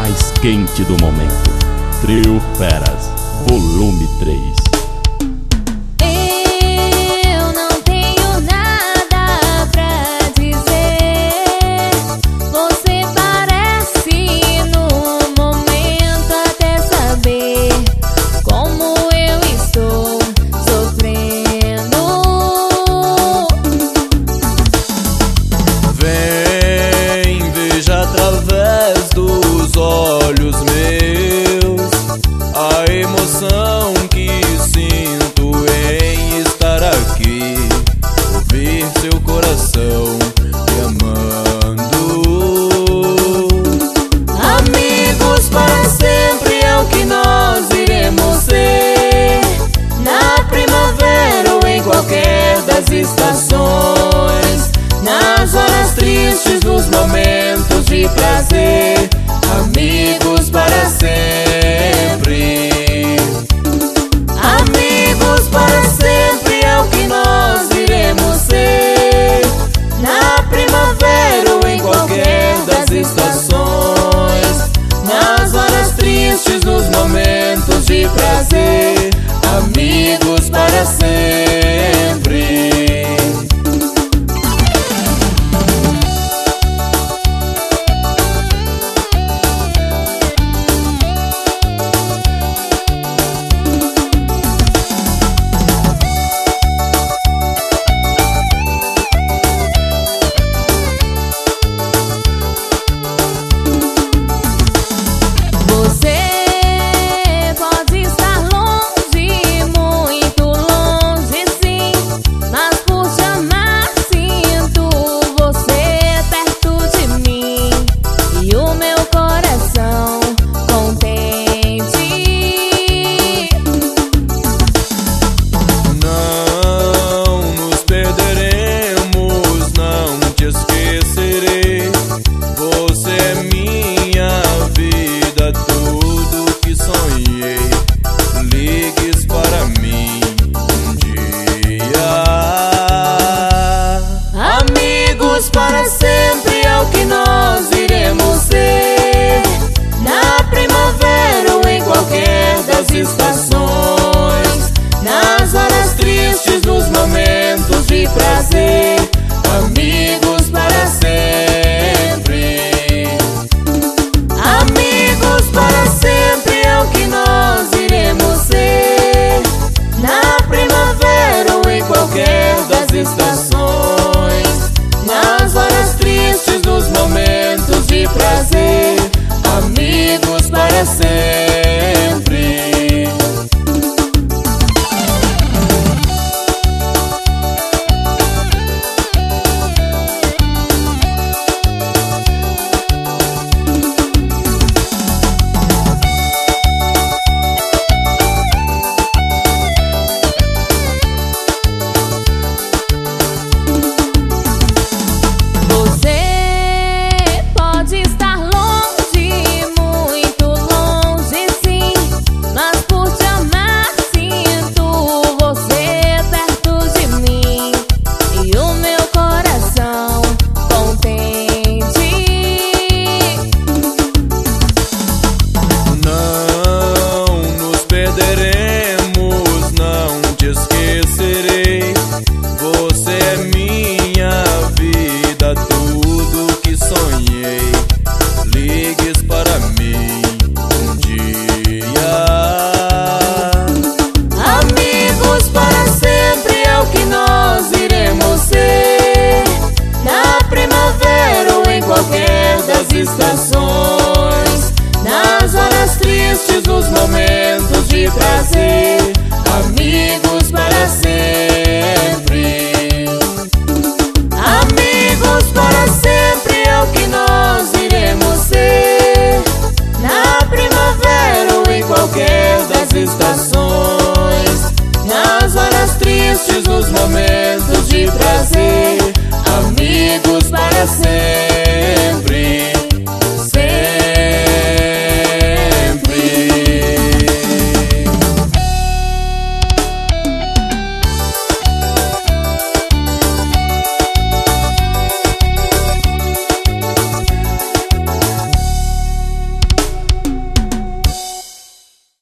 mais quente do momento. Trio Feras, volume 3. Através dos olhos meus, a emoção que sinto em estar aqui, ouvir seu coração me amando. Amigos para sempre é o que nós iremos ser, na primavera ou em qualquer das estações, nas horas tristes, nos momentos de prazer, amigos para sempre. Amigos para sempre é o que nós iremos ser, na primavera ou em qualquer das estações, nas horas tristes, nos momentos de prazer, amigos para sempre. Esquecerei, você é minha vida, tudo que sonhei. Ligues para mim um dia. Amigos para sempre é o que nós iremos ser, na primavera ou em qualquer das estações, nas horas tristes, nos momentos de prazer, amigos para sempre. Amigos para sempre é o que nós iremos ser, na primavera ou em qualquer das estações, nas horas tristes, nos momentos de prazer, amigos para sempre. Não te esquecerei, você é minha vida, tudo que sonhei. Ligues para mim um dia. Amigos para sempre é o que nós iremos ser, na primavera ou em qualquer das estações, nas horas tristes, nos momentos de prazer, amigos para sempre. Amigos para sempre é o que nós iremos ser, na primavera ou em qualquer das estações, nas horas tristes, nos momentos de prazer, amigos para sempre.